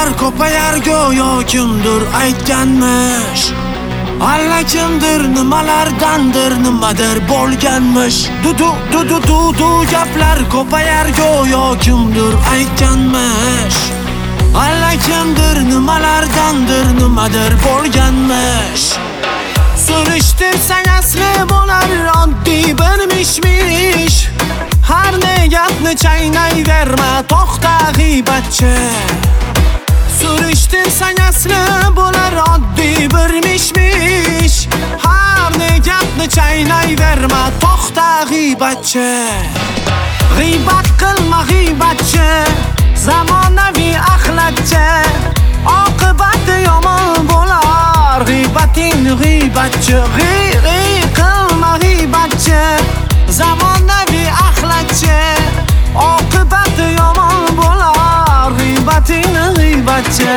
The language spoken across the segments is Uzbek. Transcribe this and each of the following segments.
gaplar ko'payar go'yo kimdir aytganmish. Allakimdir nimalardandir nimadir bo'lganmish. Du gaplar ko'payar go'yo kimdir aytganmish. Allakimdir nimalardandir nimadir bo'lganmish. Surishtirsang asli bo'lar oddiy bir mishmish. Har ne gapni chaynayverma, to'xta g'iybatchi. Surishtirsang asli bo'lar oddiy bir mishmish. Har ne gapni chaynayverma, to'xta g'iybatchi. G'iybat qilma g'iybatchi, zamonaviy axlatchi. Oqibati yomon bo'lar g'iybating g'iybatchi. Qilma g'iybatchi, zamonaviy axlatchi. Oqibati yomon bo'lar g'iybating g'iybatchi.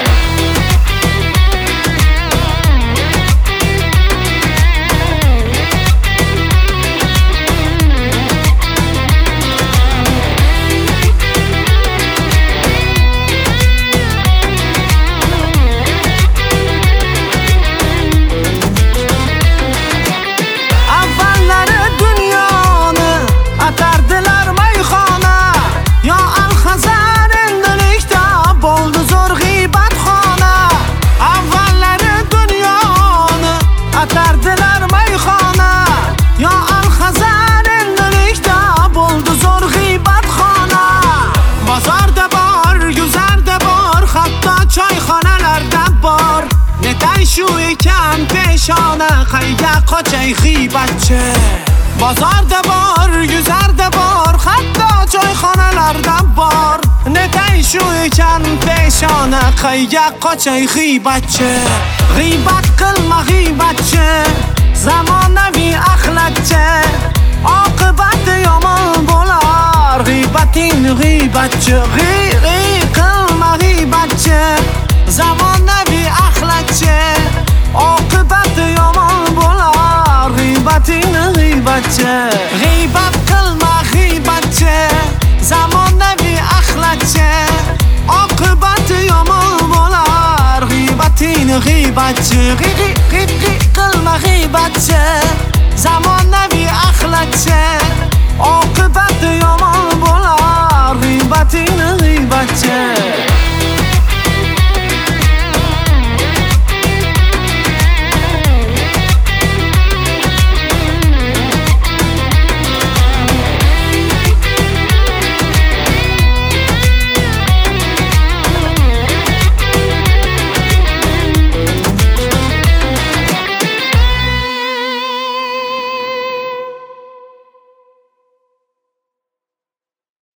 Shu ekan peshona qayga qochay g'iybatchi. Bozorda bor, guzarda bor, hatto choyxonalarda bor. Netay shu ekan peshona qayga qochay g'iybatchi. G'iybat qilma g'iybatchi, zamonaviy axlatchi. Oqibati yomon bo'lar g'iybating g'iybatchi. Qilma g'iybatchi, zamonaviy axlatchi. Oqibati yomon bo'lar g'iybating g'iybatchi. G'iybat qilma g'iybatchi, zamonaviy axlatchi. Oqibati yomon bo'lar g'iybating g'iybatchi. Qilma g'iybatchi, zamonaviy axlatchi. Oqibati yomon bo'lar g'iybating g'iybatchi.